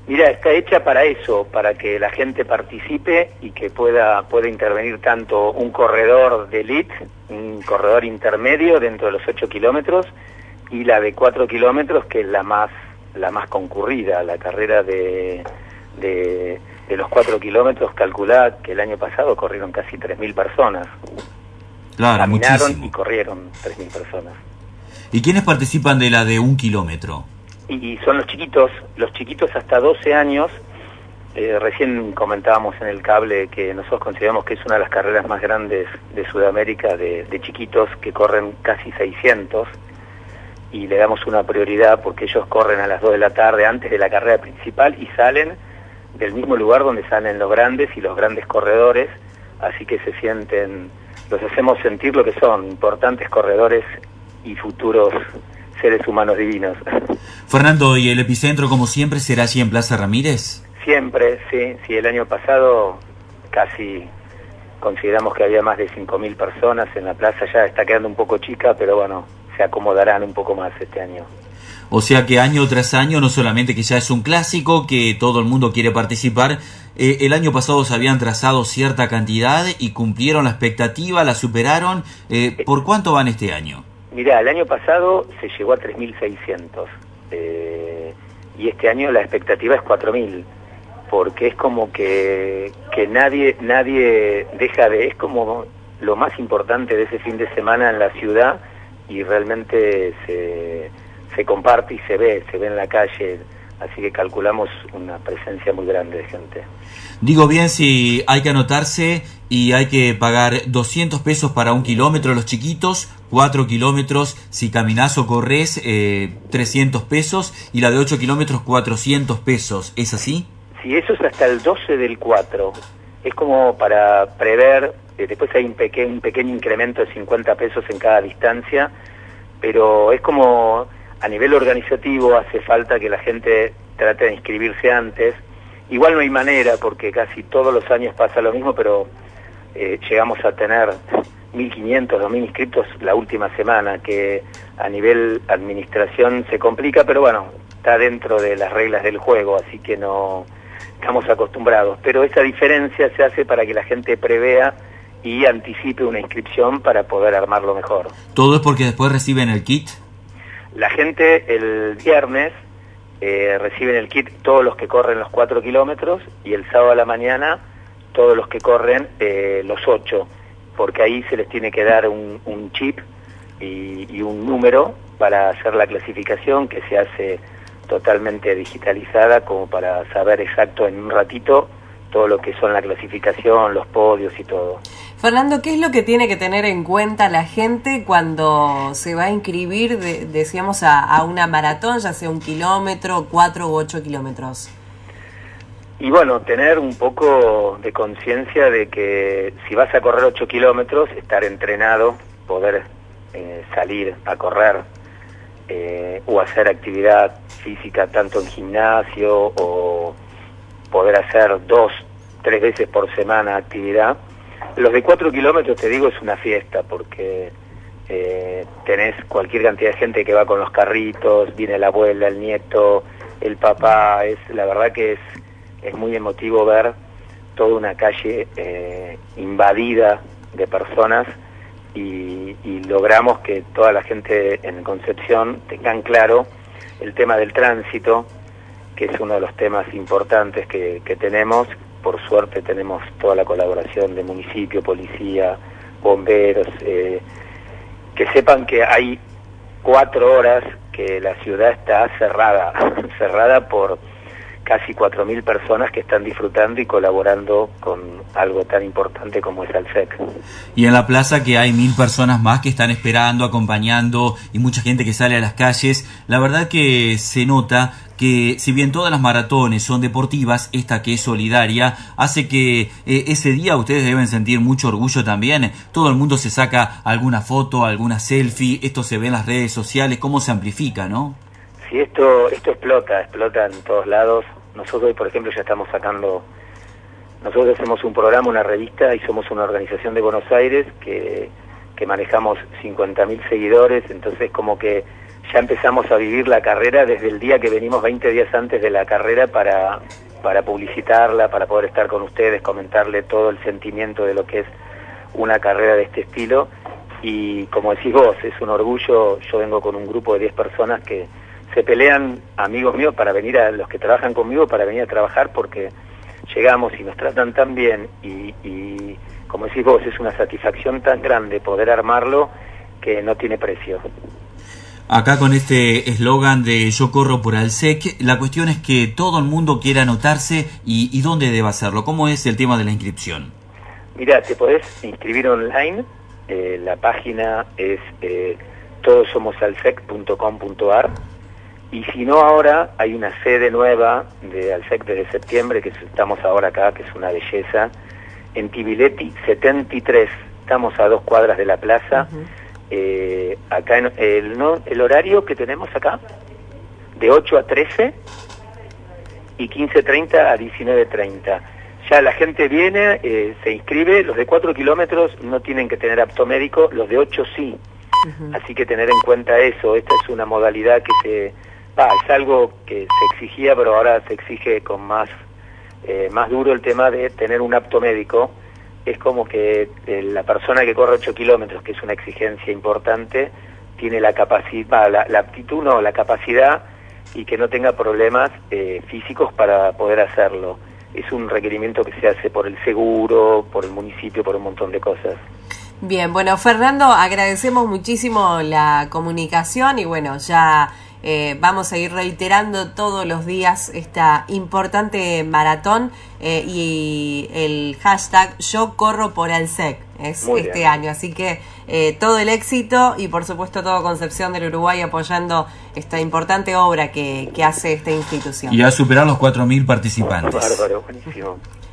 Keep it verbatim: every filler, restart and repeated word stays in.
Mira, está hecha para eso, para que la gente participe y que pueda, pueda intervenir tanto un corredor de elite, un corredor intermedio dentro de los ocho kilómetros, y la de cuatro kilómetros, que es la más, la más concurrida. La carrera de, de, de los cuatro kilómetros, calculá que el año pasado corrieron casi tres mil personas. Claro, Caminaron muchísimo. Y corrieron tres mil personas. ¿Y quiénes participan de la de un kilómetro? Y son los chiquitos, los chiquitos hasta doce años. Eh, recién comentábamos en el cable que nosotros consideramos que es una de las carreras más grandes de Sudamérica de, de chiquitos, que corren casi seiscientos, y le damos una prioridad porque ellos corren a las dos de la tarde antes de la carrera principal y salen del mismo lugar donde salen los grandes y los grandes corredores, así que se sienten, los hacemos sentir lo que son, importantes corredores y futuros seres humanos divinos. Fernando, ¿y el epicentro como siempre será allí en Plaza Ramírez? Siempre, sí, sí, el año pasado casi consideramos que había más de cinco mil personas en la plaza, ya está quedando un poco chica, pero bueno, se acomodarán un poco más este año. O sea que año tras año, no solamente que ya es un clásico, que todo el mundo quiere participar, eh, el año pasado se habían trazado cierta cantidad y cumplieron la expectativa, la superaron. Eh, ¿Por cuánto van este año? Mirá, el año pasado se llegó a tres mil seiscientos eh, y este año la expectativa es cuatro mil, porque es como que, que nadie, nadie deja de... Es como lo más importante de ese fin de semana en la ciudad, y realmente se, se comparte y se ve, se ve en la calle, así que calculamos una presencia muy grande de gente. Digo bien, si hay que anotarse y hay que pagar doscientos pesos para un kilómetro los chiquitos, cuatro kilómetros si caminás o corres, eh, trescientos pesos, y la de ocho kilómetros cuatrocientos pesos, ¿es así? Sí, eso es hasta el doce del cuatro, es como para prever, eh, después hay un, peque un pequeño incremento de cincuenta pesos en cada distancia, pero es como a nivel organizativo hace falta que la gente trate de inscribirse antes. Igual no hay manera, porque casi todos los años pasa lo mismo, pero eh, llegamos a tener mil quinientos, dos mil inscritos la última semana, que a nivel administración se complica, pero bueno, está dentro de las reglas del juego, así que no estamos acostumbrados. Pero esa diferencia se hace para que la gente prevea y anticipe una inscripción para poder armarlo mejor. ¿Todo es porque después reciben el kit? La gente el viernes Eh, reciben el kit todos los que corren los cuatro kilómetros, y el sábado a la mañana todos los que corren eh, los ocho, porque ahí se les tiene que dar un, un chip y, y un número para hacer la clasificación, que se hace totalmente digitalizada, como para saber exacto en un ratito todo lo que son la clasificación, los podios y todo. Fernando, ¿qué es lo que tiene que tener en cuenta la gente cuando se va a inscribir, de, decíamos, a, a una maratón, ya sea un kilómetro, cuatro u ocho kilómetros? Y bueno, tener un poco de conciencia de que si vas a correr ocho kilómetros, estar entrenado, poder eh, salir a correr eh, o hacer actividad física tanto en gimnasio, o poder hacer dos, tres veces por semana actividad. Los de cuatro kilómetros, te digo, es una fiesta, porque eh, tenés cualquier cantidad de gente que va con los carritos, viene la abuela, el nieto, el papá. Es la verdad que es, es muy emotivo ver toda una calle eh, invadida de personas, y, y logramos que toda la gente en Concepción tengan claro el tema del tránsito, que es uno de los temas importantes que, que tenemos. Por suerte tenemos toda la colaboración de municipio, policía, bomberos, eh, que sepan que hay cuatro horas que la ciudad está cerrada, cerrada por casi cuatro mil personas que están disfrutando y colaborando con algo tan importante como es el S E C. Y en la plaza que hay mil personas más que están esperando, acompañando, y mucha gente que sale a las calles. La verdad que se nota que, si bien todas las maratones son deportivas, esta que es solidaria hace que eh, ese día ustedes deben sentir mucho orgullo también. Todo el mundo se saca alguna foto, alguna selfie, esto se ve en las redes sociales, cómo se amplifica, ¿no? Sí, esto, esto explota, explota en todos lados. Nosotros hoy, por ejemplo, ya estamos sacando, nosotros hacemos un programa, una revista, y somos una organización de Buenos Aires que, que manejamos cincuenta mil seguidores, entonces como que ya empezamos a vivir la carrera desde el día que venimos veinte días antes de la carrera para, para publicitarla, para poder estar con ustedes, comentarle todo el sentimiento de lo que es una carrera de este estilo. Y como decís vos, es un orgullo. Yo vengo con un grupo de diez personas que se pelean, amigos míos, para venir a los que trabajan conmigo, para venir a trabajar, porque llegamos y nos tratan tan bien y, y como decís vos, es una satisfacción tan grande poder armarlo que no tiene precio. Acá con este eslogan de Yo corro por Alsec, la cuestión es que todo el mundo quiera anotarse y, y dónde debe hacerlo. ¿Cómo es el tema de la inscripción? Mira, te podés inscribir online, eh, la página es eh, todos somos alsec punto com punto a r, y si no, ahora hay una sede nueva de Alsec desde septiembre, que estamos ahora acá, que es una belleza, en Tibiletti setenta y tres, estamos a dos cuadras de la plaza. Uh-huh. Eh, acá en el, no, el horario que tenemos acá de ocho a trece y quince treinta a diecinueve treinta. Ya la gente viene, eh, se inscribe. Los de cuatro kilómetros no tienen que tener apto médico, los de ocho sí. Uh-huh. Así que tener en cuenta eso. Esta es una modalidad que se va, es algo que se exigía, pero ahora se exige con más eh, más duro el tema de tener un apto médico. Es como que eh, la persona que corre ocho kilómetros, que es una exigencia importante, tiene la capacidad, la, la aptitud, no, la capacidad, y que no tenga problemas eh, físicos para poder hacerlo. Es un requerimiento que se hace por el seguro, por el municipio, por un montón de cosas. Bien, bueno, Fernando, agradecemos muchísimo la comunicación y bueno, ya eh, vamos a ir reiterando todos los días esta importante maratón eh, y el hashtag Yo corro por Alsec es Muy este bien. año, así que eh, todo el éxito y por supuesto todo Concepción del Uruguay apoyando esta importante obra que, que hace esta institución. Y a superar los cuatro mil participantes. Bárbaro, buenísimo.